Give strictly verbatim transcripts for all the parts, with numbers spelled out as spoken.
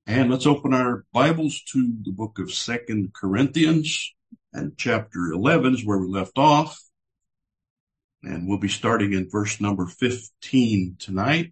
And let's open our Bibles to the book of Second Corinthians, and chapter eleven is where we left off. And we'll be starting in verse number fifteen tonight.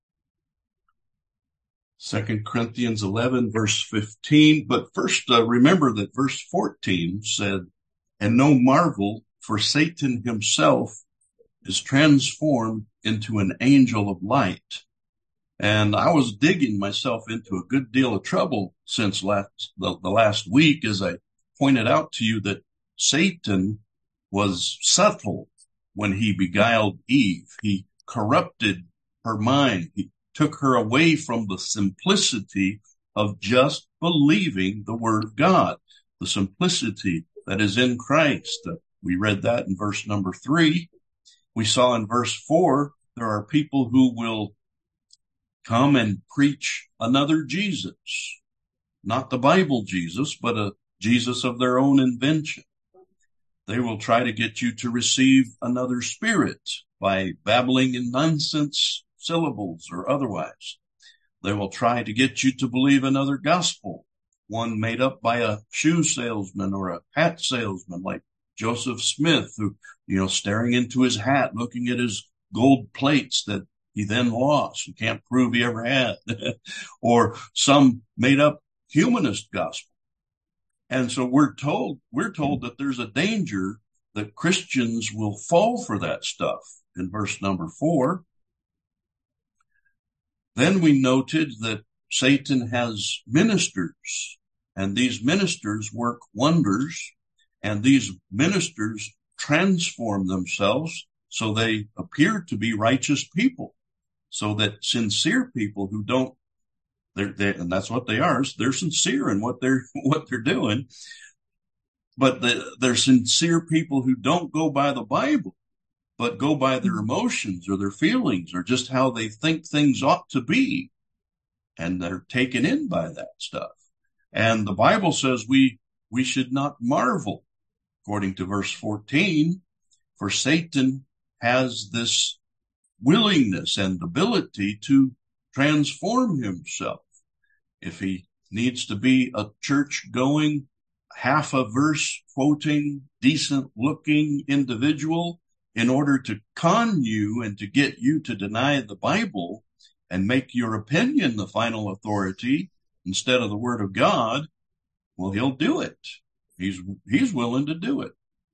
Second Corinthians eleven, verse fifteen. But first, uh, remember that verse fourteen said, "And no marvel, for Satan himself is transformed into an angel of light." And I was digging myself into a good deal of trouble since last, the, the last week, as I pointed out to you that Satan was subtle when he beguiled Eve. He corrupted her mind. He took her away from the simplicity of just believing the word of God, the simplicity that is in Christ. We read that in verse number three. We saw in verse four, there are people who will come and preach another Jesus, not the Bible Jesus, but a Jesus of their own invention. They will try to get you to receive another spirit by babbling in nonsense syllables or otherwise. They will try to get you to believe another gospel, one made up by a shoe salesman or a hat salesman like Joseph Smith, who, you know, staring into his hat, looking at his gold plates that he then lost. You can't prove he ever had. Or some made up humanist gospel. And so we're told, we're told that there's a danger that Christians will fall for that stuff in verse number four. Then we noted that Satan has ministers, and these ministers work wonders, and these ministers transform themselves so they appear to be righteous people. So that sincere people who don't, they're, they're, and that's what they are, they're sincere in what they're, what they're doing. But the, they're sincere people who don't go by the Bible, but go by their emotions or their feelings or just how they think things ought to be. And they're taken in by that stuff. And the Bible says we, we should not marvel, according to verse fourteen, for Satan has this willingness and ability to transform himself. If he needs to be a church-going, half a verse quoting, decent-looking individual in order to con you and to get you to deny the Bible and make your opinion the final authority instead of the Word of God, well, he'll do it. He's, he's willing to do it.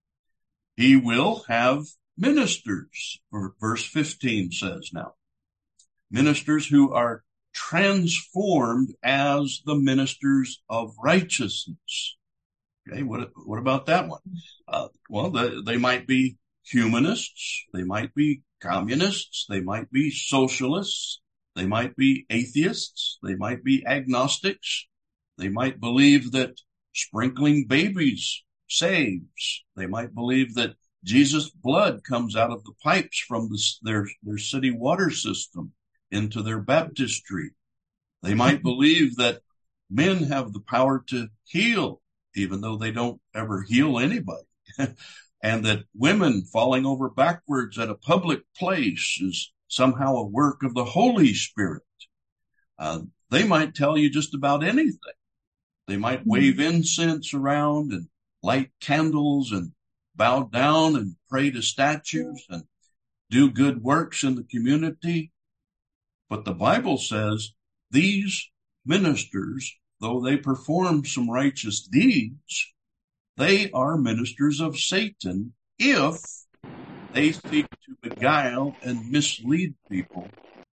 He will have ministers, or verse fifteen says now, ministers who are transformed as the ministers of righteousness. Okay, what, what about that one? Uh, well, the, they might be humanists, they might be communists, they might be socialists, they might be atheists, they might be agnostics, they might believe that sprinkling babies saves, they might believe that Jesus' blood comes out of the pipes from the, their, their city water system into their baptistry. They might believe that men have the power to heal, even though they don't ever heal anybody. And that women falling over backwards at a public place is somehow a work of the Holy Spirit. Uh, they might tell you just about anything. They might wave incense around and light candles and bow down and pray to statues and do good works in the community. But the Bible says these ministers, though they perform some righteous deeds, they are ministers of Satan if they seek to beguile and mislead people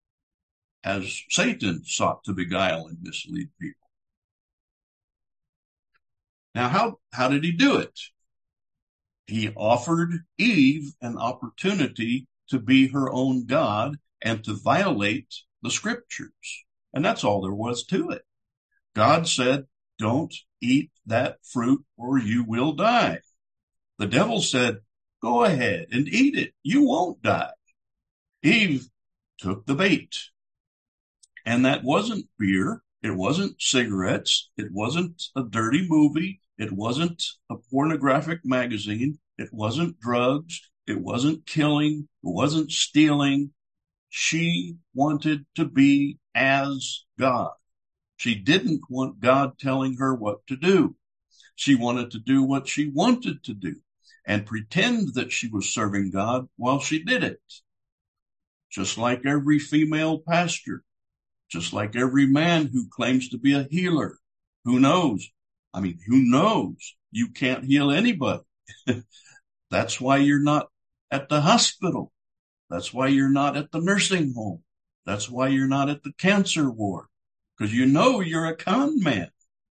as Satan sought to beguile and mislead people. Now, how, how did he do it? He offered Eve an opportunity to be her own God and to violate the scriptures. And that's all there was to it. God said, don't eat that fruit or you will die. The devil said, go ahead and eat it. You won't die. Eve took the bait. And that wasn't beer. It wasn't cigarettes. It wasn't a dirty movie. It wasn't a pornographic magazine. It wasn't drugs. It wasn't killing. It wasn't stealing. She wanted to be as God. She didn't want God telling her what to do. She wanted to do what she wanted to do and pretend that she was serving God while she did it. Just like every female pastor, just like every man who claims to be a healer. Who knows? I mean, who knows? You can't heal anybody. That's why you're not at the hospital. That's why you're not at the nursing home. That's why you're not at the cancer ward, because you know you're a con man.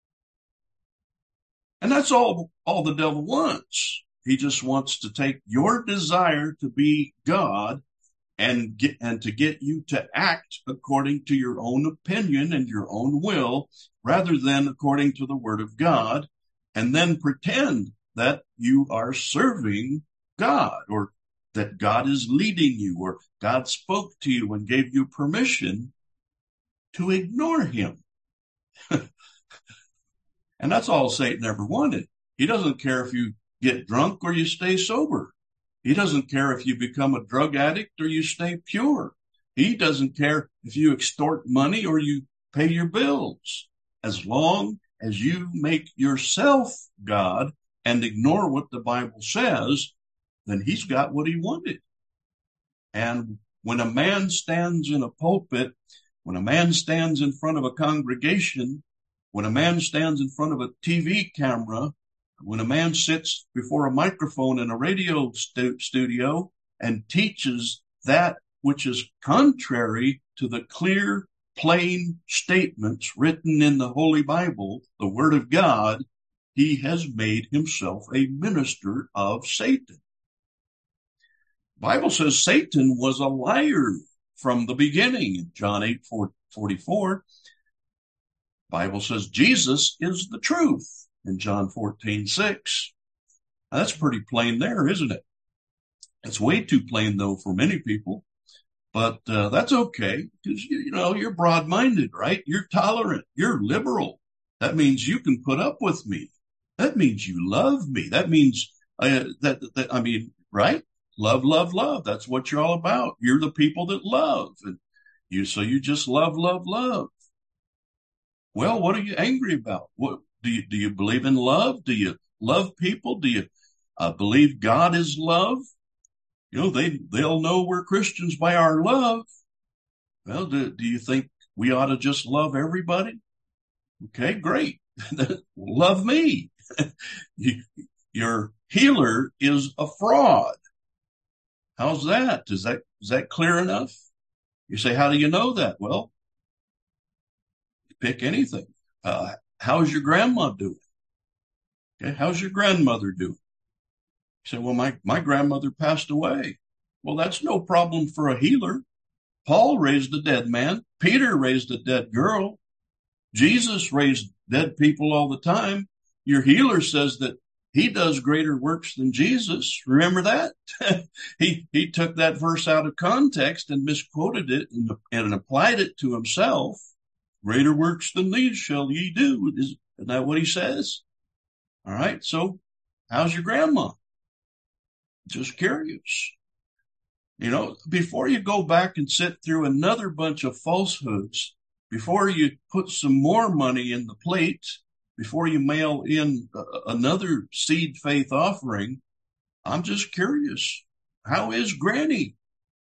And that's all, all the devil wants. He just wants to take your desire to be God and get, and to get you to act according to your own opinion and your own will, rather than according to the word of God, and then pretend that you are serving God, or that God is leading you, or God spoke to you and gave you permission to ignore him. And that's all Satan ever wanted. He doesn't care if you get drunk or you stay sober. He doesn't care if you become a drug addict or you stay pure. He doesn't care if you extort money or you pay your bills. As long as you make yourself God and ignore what the Bible says, then he's got what he wanted. And when a man stands in a pulpit, when a man stands in front of a congregation, when a man stands in front of a T V camera, when a man sits before a microphone in a radio stu- studio and teaches that which is contrary to the clear, plain statements written in the Holy Bible, the Word of God, he has made himself a minister of Satan. The Bible says Satan was a liar from the beginning in John eight forty-four. The Bible says Jesus is the truth in John fourteen six. Now, that's pretty plain there, isn't it? It's way too plain, though, for many people. But uh, that's okay, because, you, you know, you're broad-minded, right? You're tolerant. You're liberal. That means you can put up with me. That means you love me. That means, uh, that, that, I mean, right? Love, love, love. That's what you're all about. You're the people that love. And you, so you just love, love, love. Well, what are you angry about? What do you, do you believe in love? Do you love people? Do you uh, believe God is love? You know, they, they'll know we're Christians by our love. Well, do, do you think we ought to just love everybody? Okay, great. Love me. you, your healer is a fraud. How's that? Is that, is that clear enough? You say, how do you know that? Well, pick anything. Uh, how's your grandma doing? Okay, how's your grandmother doing? You say, well, my, my grandmother passed away. Well, that's no problem for a healer. Paul raised a dead man. Peter raised a dead girl. Jesus raised dead people all the time. Your healer says that he does greater works than Jesus. Remember that? he he took that verse out of context and misquoted it and, and applied it to himself. Greater works than these shall ye do. Isn't that what he says? All right. So how's your grandma? Just curious. You know, before you go back and sit through another bunch of falsehoods, before you put some more money in the plate, before you mail in uh, another seed faith offering, I'm just curious. How is Granny?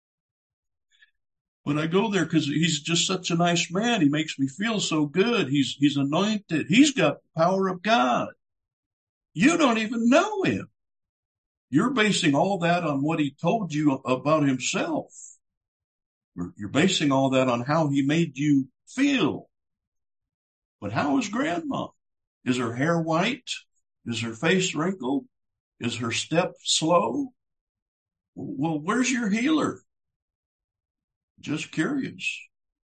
When I go there, because he's just such a nice man, he makes me feel so good. He's he's anointed. He's got the power of God. You don't even know him. You're basing all that on what he told you about himself. You're basing all that on how he made you feel. But how is Grandma? Is her hair white? Is her face wrinkled? Is her step slow? Well, where's your healer? Just curious.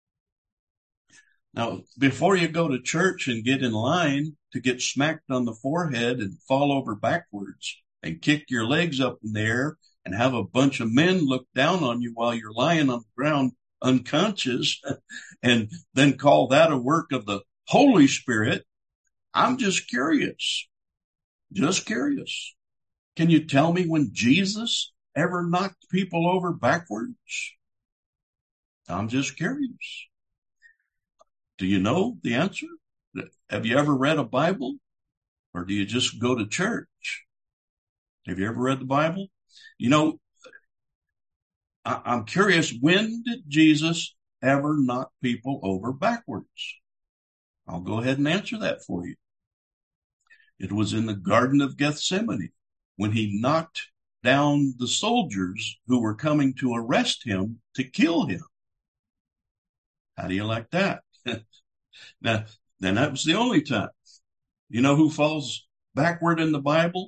Now, before you go to church and get in line to get smacked on the forehead and fall over backwards and kick your legs up in the air and have a bunch of men look down on you while you're lying on the ground unconscious and then call that a work of the Holy Spirit, I'm just curious. Just curious. Can you tell me when Jesus ever knocked people over backwards? I'm just curious. Do you know the answer? Have you ever read a Bible, or do you just go to church? Have you ever read the Bible? You know, I- I'm curious, when did Jesus ever knock people over backwards? I'll go ahead and answer that for you. It was in the Garden of Gethsemane when he knocked down the soldiers who were coming to arrest him to kill him. How do you like that? Now, then that was the only time. You know who falls backward in the Bible?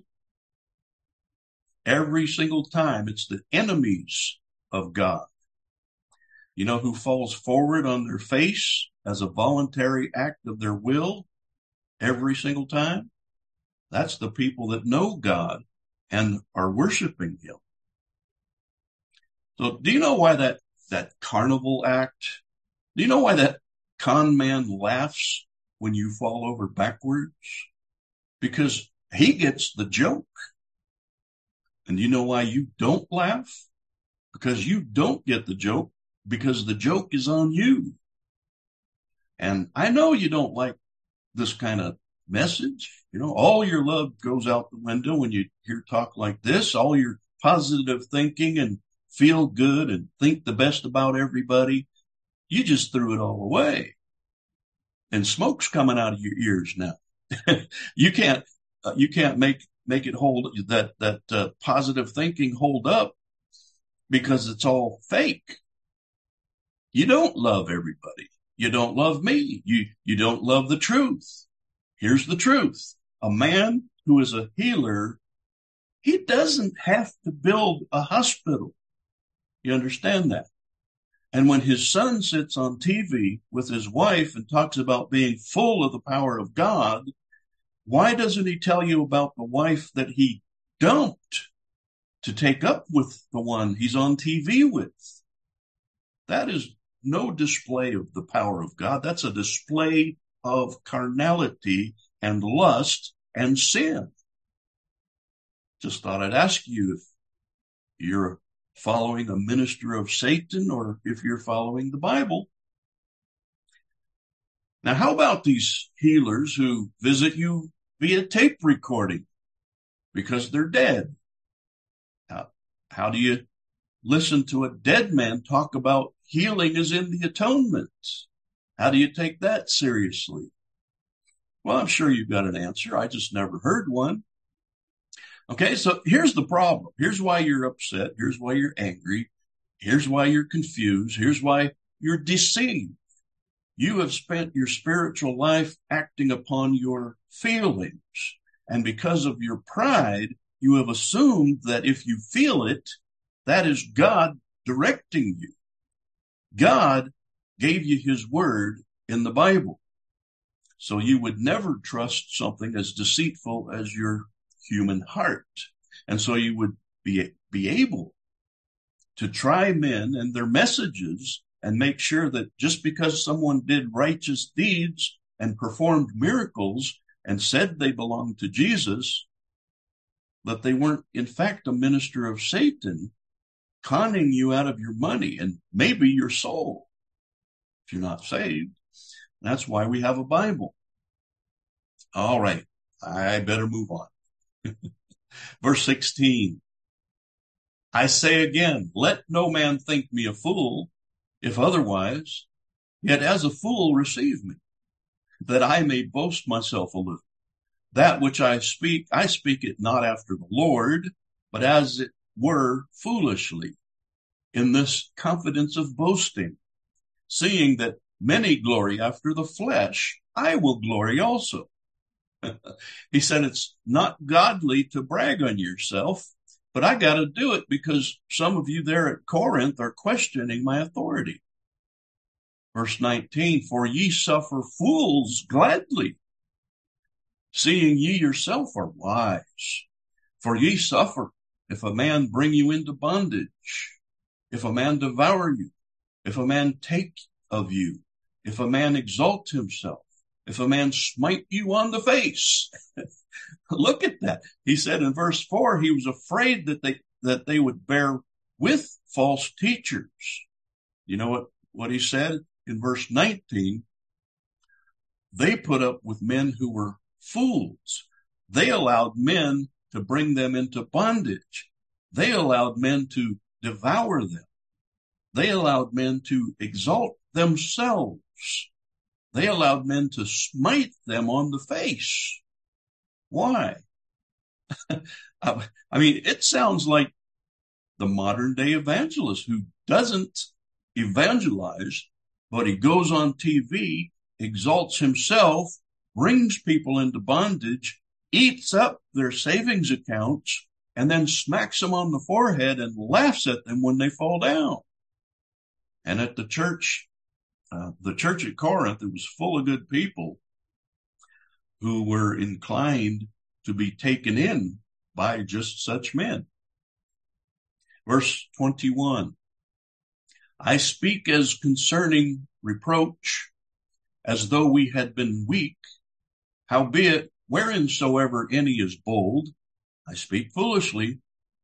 Every single time, it's the enemies of God. You know who falls forward on their face as a voluntary act of their will every single time? That's the people that know God and are worshiping him. So do you know why that, that carnival act, do you know why that con man laughs when you fall over backwards? Because he gets the joke. And you know why you don't laugh? Because you don't get the joke, because the joke is on you. And I know you don't like this kind of message. You know, all your love goes out the window when you hear talk like this, all your positive thinking and feel good and think the best about everybody. You just threw it all away. And smoke's coming out of your ears now. you can't, uh, you can't make, make it hold that, that, uh, positive thinking hold up because it's all fake. You don't love everybody. You don't love me. You, you don't love the truth. Here's the truth. A man who is a healer, he doesn't have to build a hospital. You understand that? And when his son sits on T V with his wife and talks about being full of the power of God, why doesn't he tell you about the wife that he dumped to take up with the one he's on T V with? That is no display of the power of God. That's a display of carnality and lust and sin. Just thought I'd ask you if you're following a minister of Satan or if you're following the Bible. Now, how about these healers who visit you via tape recording because they're dead? How, how do you listen to a dead man talk about healing is in the atonement? How do you take that seriously? Well, I'm sure you've got an answer. I just never heard one. Okay, so here's the problem. Here's why you're upset. Here's why you're angry. Here's why you're confused. Here's why you're deceived. You have spent your spiritual life acting upon your feelings. And because of your pride, you have assumed that if you feel it, that is God directing you. God gave you his word in the Bible. So you would never trust something as deceitful as your human heart. And so you would be, be able to try men and their messages and make sure that just because someone did righteous deeds and performed miracles and said they belonged to Jesus, that they weren't in fact a minister of Satan, conning you out of your money and maybe your soul if you're not saved. That's why we have a Bible. All right, I better move on. Verse sixteen, I say again, let no man think me a fool, if otherwise, yet as a fool receive me, that I may boast myself a little. That which I speak, I speak it not after the Lord, but as it were foolishly, in this confidence of boasting, seeing that many glory after the flesh, I will glory also. He said it's not godly to brag on yourself, but I got to do it because some of you there at Corinth are questioning my authority. Verse nineteen, for ye suffer fools gladly, seeing ye yourself are wise. For ye suffer if a man bring you into bondage, if a man devour you, if a man take of you, if a man exalt himself, if a man smite you on the face. Look at that. He said in verse four, he was afraid that they, that they would bear with false teachers. You know what, what he said in verse nineteen? They put up with men who were fools. They allowed men to bring them into bondage. They allowed men to devour them. They allowed men to exalt themselves. They allowed men to smite them on the face. Why? I mean, it sounds like the modern day evangelist who doesn't evangelize, but he goes on T V, exalts himself, brings people into bondage, eats up their savings accounts, and then smacks them on the forehead and laughs at them when they fall down. And at the church, uh, the church at Corinth, it was full of good people who were inclined to be taken in by just such men. Verse twenty-one, I speak as concerning reproach, as though we had been weak. Howbeit, whereinsoever any is bold, I speak foolishly.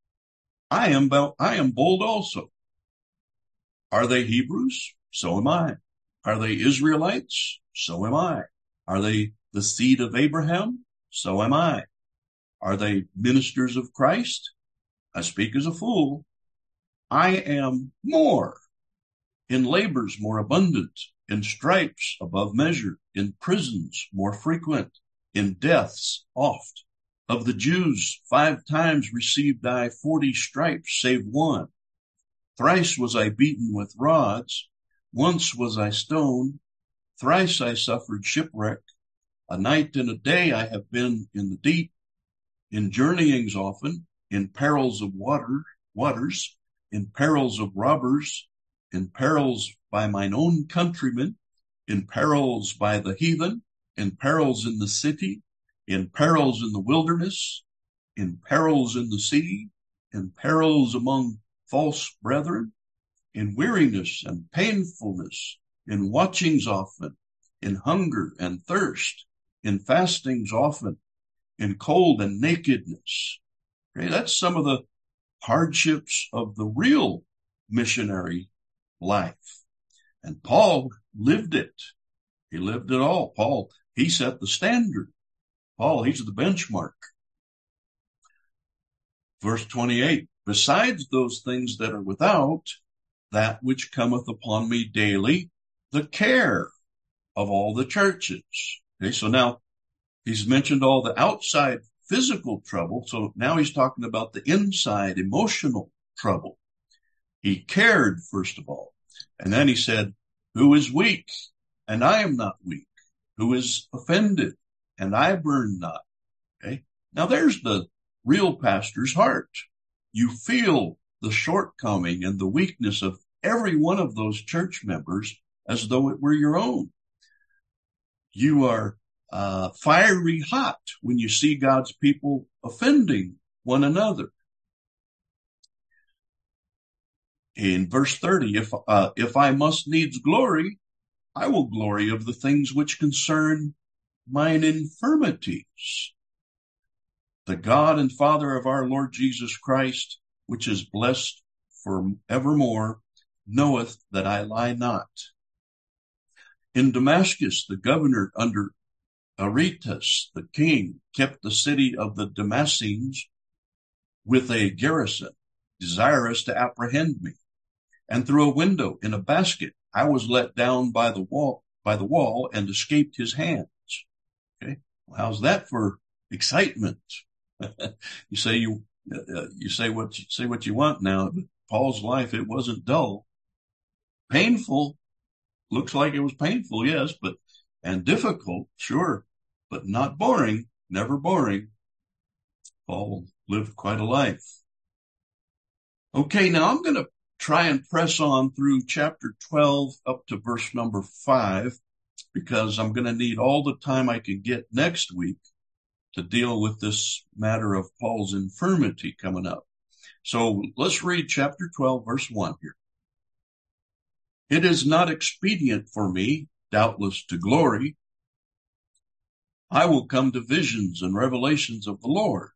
I am, I am bold also. Are they Hebrews? So am I. Are they Israelites? So am I. Are they the seed of Abraham? So am I. Are they ministers of Christ? I speak as a fool. I am more, in labors more abundant, in stripes above measure, in prisons more frequent, in deaths oft. Of the Jews, five times received I forty stripes, save one. Thrice was I beaten with rods. Once was I stoned. Thrice I suffered shipwreck. A night and a day I have been in the deep, in journeyings often, in perils of water, waters, in perils of robbers, in perils by mine own countrymen, in perils by the heathen, in perils in the city, in perils in the wilderness, in perils in the sea, in perils among false brethren, in weariness and painfulness, in watchings often, in hunger and thirst, in fastings often, in cold and nakedness. Okay, that's some of the hardships of the real missionary life. And Paul lived it. He lived it all. Paul, he set the standard. Paul, he's the benchmark. Verse twenty-eight, besides those things that are without, that which cometh upon me daily, the care of all the churches. Okay, so now he's mentioned all the outside physical trouble. So now he's talking about the inside emotional trouble. He cared, first of all. And then he said, who is weak? And I am not weak. Who is offended? And I burn not. Okay. Now there's the real pastor's heart. You feel the shortcoming and the weakness of every one of those church members as though it were your own. You are uh, fiery hot when you see God's people offending one another. In verse thirty, if, uh, if I must needs glory, I will glory of the things which concern mine infirmities. The God and Father of our Lord Jesus Christ, which is blessed for evermore, knoweth that I lie not. In Damascus, the governor under Aretas, the king, kept the city of the Damascenes with a garrison, desirous to apprehend me. And through a window in a basket, I was let down by the wall, by the wall and escaped his hands. Okay. Well, how's that for excitement? you say you, uh, you say what you say what you want now, but Paul's life, it wasn't dull. Painful. Looks like it was painful. Yes, but, and difficult. Sure, but not boring, never boring. Paul lived quite a life. Okay. Now I'm going to try and press on through chapter twelve up to verse number five, because I'm going to need all the time I can get next week to deal with this matter of Paul's infirmity coming up. So let's read chapter twelve, verse one here. It is not expedient for me, doubtless, to glory. I will come to visions and revelations of the Lord.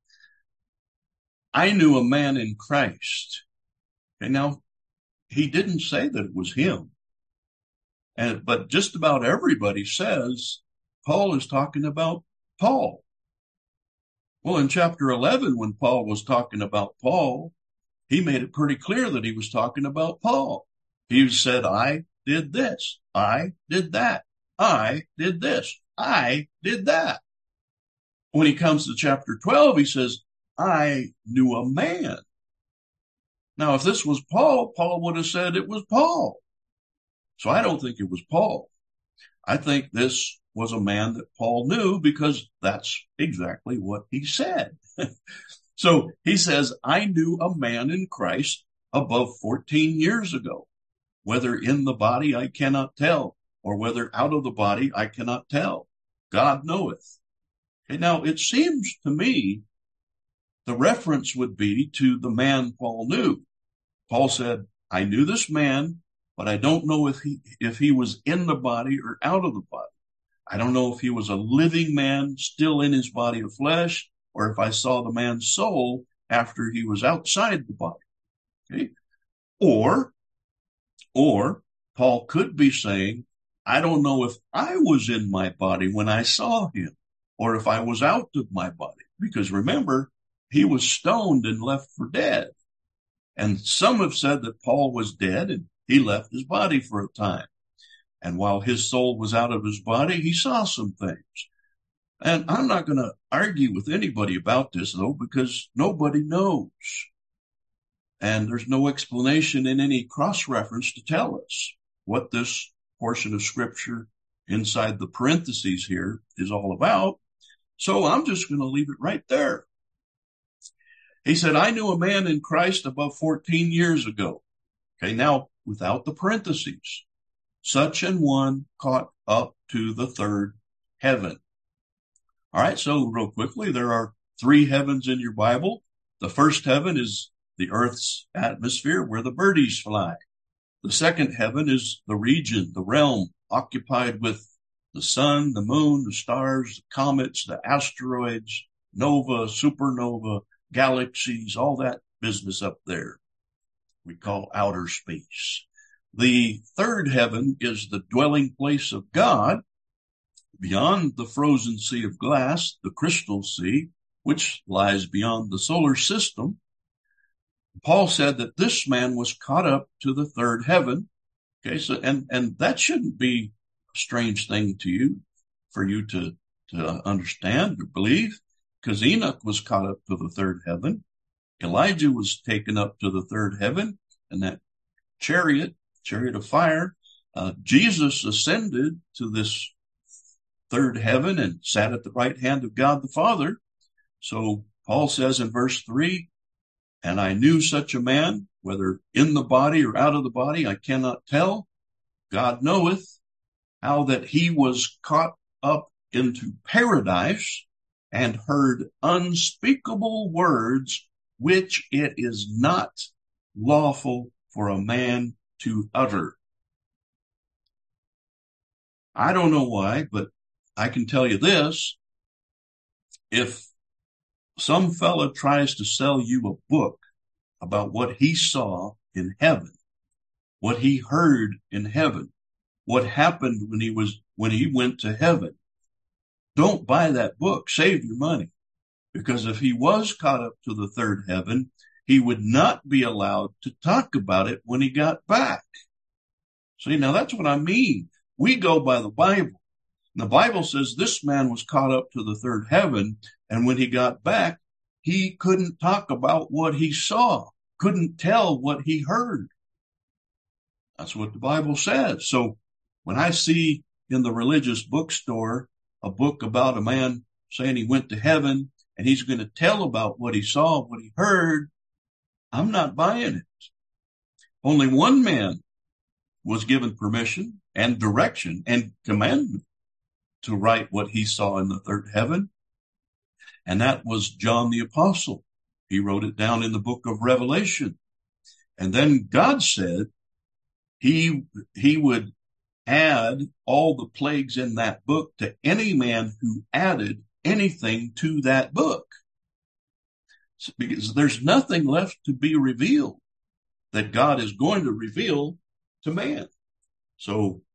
I knew a man in Christ. And now, he didn't say that it was him. And, but just about everybody says Paul is talking about Paul. Well, in chapter eleven, when Paul was talking about Paul, he made it pretty clear that he was talking about Paul. He said, I did this. I did that. I did this. I did that. When he comes to chapter twelve, he says, I knew a man. Now, if this was Paul, Paul would have said it was Paul. So I don't think it was Paul. I think this was a man that Paul knew, because that's exactly what he said. So he says, I knew a man in Christ above fourteen years ago, whether in the body I cannot tell, or whether out of the body I cannot tell. God knoweth. Okay, now it seems to me the reference would be to the man Paul knew. Paul said, I knew this man, but I don't know if he, if he was in the body or out of the body. I don't know if he was a living man still in his body of flesh, or if I saw the man's soul after he was outside the body. Okay? Or, or Paul could be saying, I don't know if I was in my body when I saw him, or if I was out of my body. Because remember, he was stoned and left for dead. And some have said that Paul was dead and he left his body for a time. And while his soul was out of his body, he saw some things. And I'm not going to argue with anybody about this, though, because nobody knows. And there's no explanation in any cross-reference to tell us what this portion of Scripture inside the parentheses here is all about. So I'm just going to leave it right there. He said, I knew a man in Christ above fourteen years ago. Okay, now without the parentheses. Such an one caught up to the third heaven. All right, so real quickly, there are three heavens in your Bible. The first heaven is the earth's atmosphere where the birdies fly. The second heaven is the region, the realm occupied with the sun, the moon, the stars, the comets, the asteroids, nova, supernova, galaxies, all that business up there we call outer space. The third heaven is the dwelling place of God beyond the frozen sea of glass, the crystal sea, which lies beyond the solar system. Paul said that this man was caught up to the third heaven. Okay, so and and that shouldn't be a strange thing to you, for you to to understand or believe, because Enoch was caught up to the third heaven. Elijah was taken up to the third heaven, and that chariot, chariot of fire, uh, Jesus ascended to this third heaven and sat at the right hand of God the Father. So Paul says in verse three, and I knew such a man, whether in the body or out of the body, I cannot tell. God knoweth, how that he was caught up into paradise and heard unspeakable words, which it is not lawful for a man to utter. I don't know why, but I can tell you this. If some fella tries to sell you a book about what he saw in heaven, what he heard in heaven, what happened when he was, when he went to heaven, don't buy that book. Save your money. Because if he was caught up to the third heaven, he would not be allowed to talk about it when he got back. See, now that's what I mean. We go by the Bible. And the Bible says this man was caught up to the third heaven, and when he got back, he couldn't talk about what he saw, couldn't tell what he heard. That's what the Bible says. So when I see in the religious bookstore a book about a man saying he went to heaven and he's going to tell about what he saw, what he heard, I'm not buying it. Only one man was given permission and direction and commandment to write what he saw in the third heaven, and that was John the Apostle. He wrote it down in the book of Revelation. And then God said he, he would add all the plagues in that book to any man who added anything to that book. Because there's nothing left to be revealed that God is going to reveal to man. So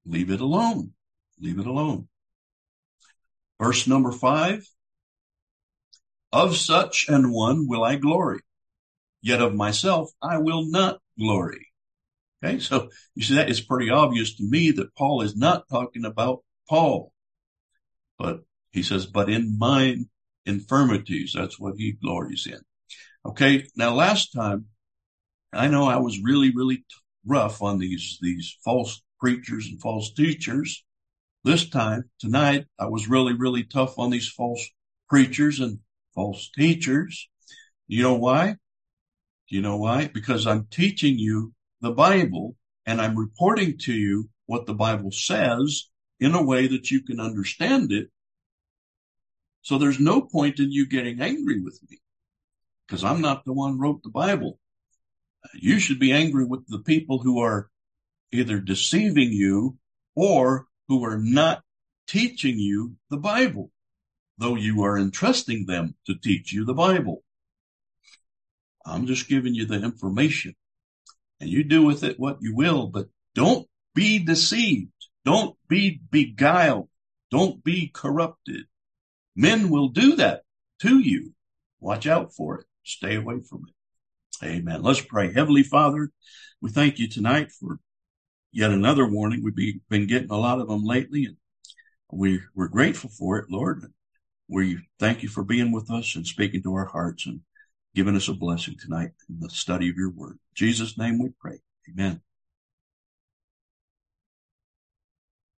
leave it alone. Leave it alone. Verse number five. Of such an one will I glory, yet of myself I will not glory. Okay, so you see that it's pretty obvious to me that Paul is not talking about Paul. But he says, but in mine infirmities, that's what he glories in. Okay, now last time, I know I was really, really rough on these, these false preachers and false teachers. This time, tonight, I was really, really tough on these false preachers and false teachers. You know why? You know why? Because I'm teaching you the Bible, and I'm reporting to you what the Bible says in a way that you can understand it. So there's no point in you getting angry with me, because I'm not the one who wrote the Bible. You should be angry with the people who are either deceiving you or who are not teaching you the Bible, though you are entrusting them to teach you the Bible. I'm just giving you the information, and you do with it what you will, but don't be deceived. Don't be beguiled. Don't be corrupted. Men will do that to you. Watch out for it. Stay away from it. Amen. Let's pray. Heavenly Father, we thank you tonight for yet another warning. We've been getting a lot of them lately, and we, we're grateful for it, Lord. We thank you for being with us and speaking to our hearts and giving us a blessing tonight in the study of your word. In Jesus' name we pray. Amen.